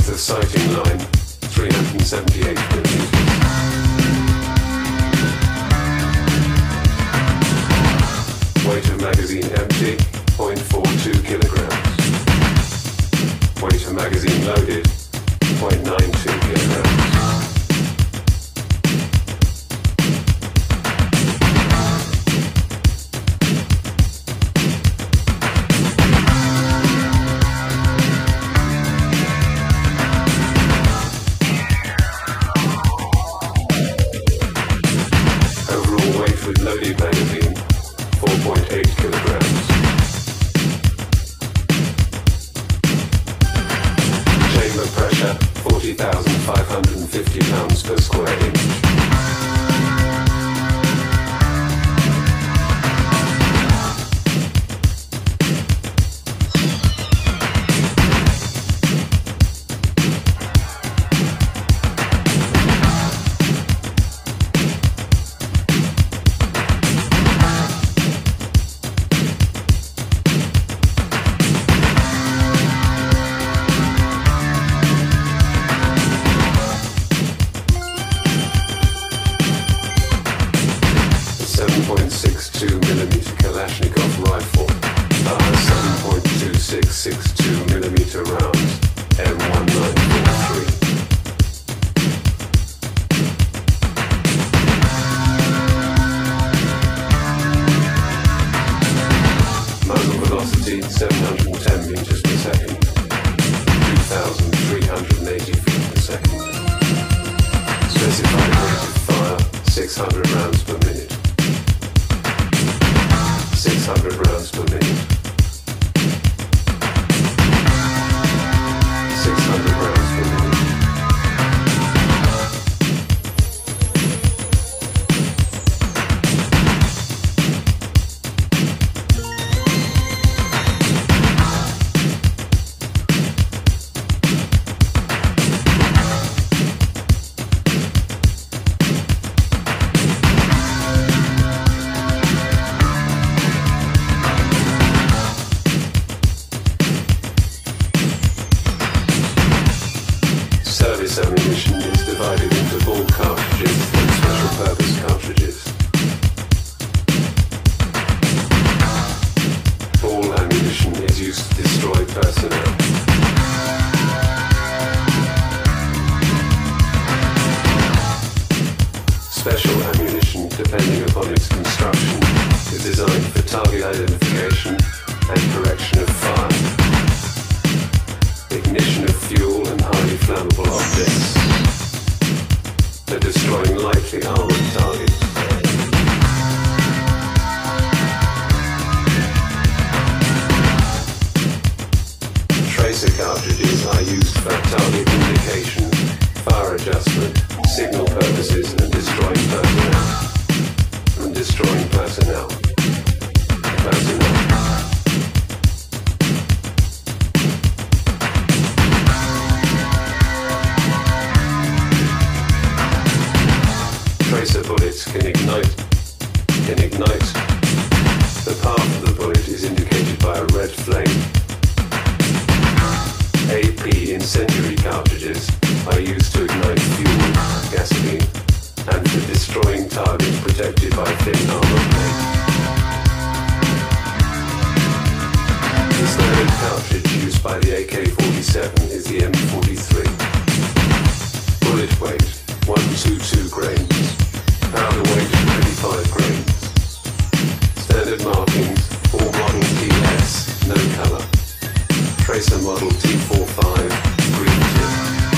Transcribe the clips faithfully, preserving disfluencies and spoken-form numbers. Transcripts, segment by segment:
Length of sighting line, three hundred seventy-eight millimeters. Weight of magazine empty, zero point four two kilograms. Weight of magazine loaded, zero point nine two kilograms. Loaded magazine, four point eight kilograms. Chamber pressure, forty thousand five hundred fifty pounds per square inch. seven point six two millimeter Kalashnikov rifle, fires seven point two six six two millimeter rounds, M nineteen forty-three. Muzzle velocity seven hundred ten meters per second, two thousand three hundred eighty feet per second. Specified rate of fire six hundred rounds per minute. six hundred rounds per minute. six hundred rounds per minute. Service ammunition is divided into ball cartridges and special purpose cartridges. Ball ammunition is used to destroy personnel. Special ammunition, depending upon its construction, is designed for target identification and correction of fire, ignition of fuel and highly flammable objects, for destroying lightly armored targets. Tracer cartridges are used for target indication, fire adjustment, signal purposes and destroying personnel. And destroying personnel. Personnel. Tracer bullets can ignite, can ignite. The path of the bullet is indicated by a red flame. A P incendiary cartridges are used to ignite fuel, gasoline, and for destroying targets protected by thin armor plate. The standard cartridge used by the A K forty-seven is the M forty-three. Bullet weight, one hundred twenty-two grains. Powder weight, twenty-five grains. Standard markings, all model T S, no color. Tracer model T forty-five, green tip.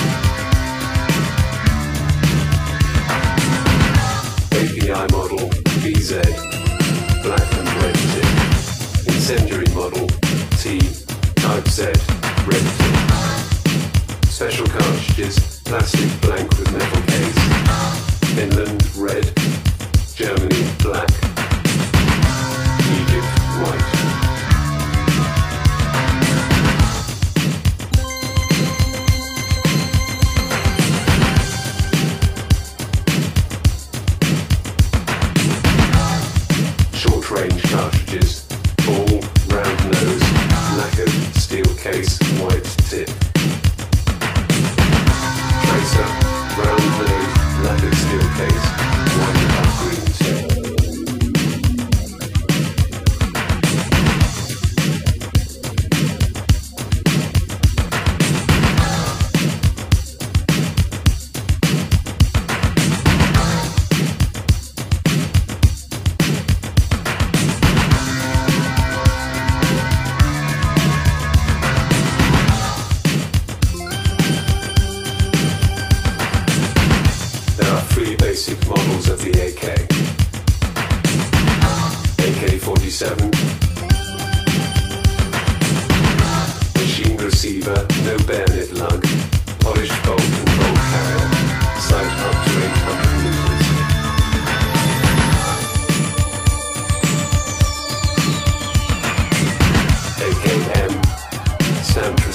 A P I model B Z, black and red tip. Incendiary model T, type Z, red tip. Special cartridges, plastic blank with metal case. Finland, red. Germany, black. Egypt, white. Short-range cartridges, ball, round nose, lacquered, steel case, white tip.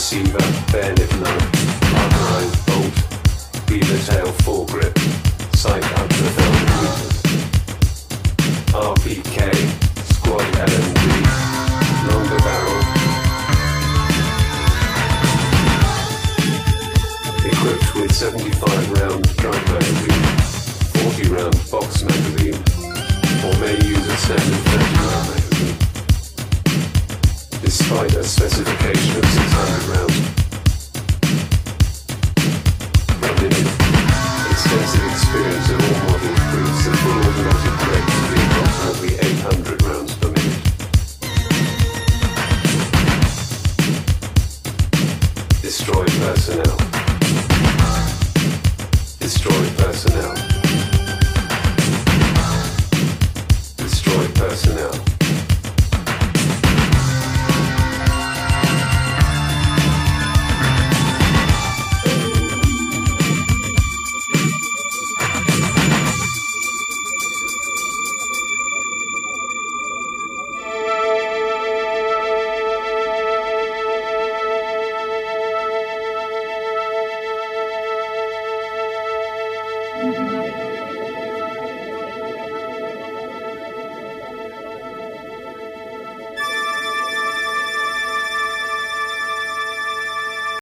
receiver, bayonet nut, armorized bolt, beaver tail foregrip, sight up to a thousand meters. R P K, squad L M G, longer barrel. Equipped with seventy-five round drum magazine, forty round box magazine, or may use a standard thirty round magazine. Despite a specification of six hundred rounds. Limited, extensive experience of all models proves the full automatic rate to be approximately eight hundred rounds per minute. Destroy personnel. Destroy personnel. Destroy personnel.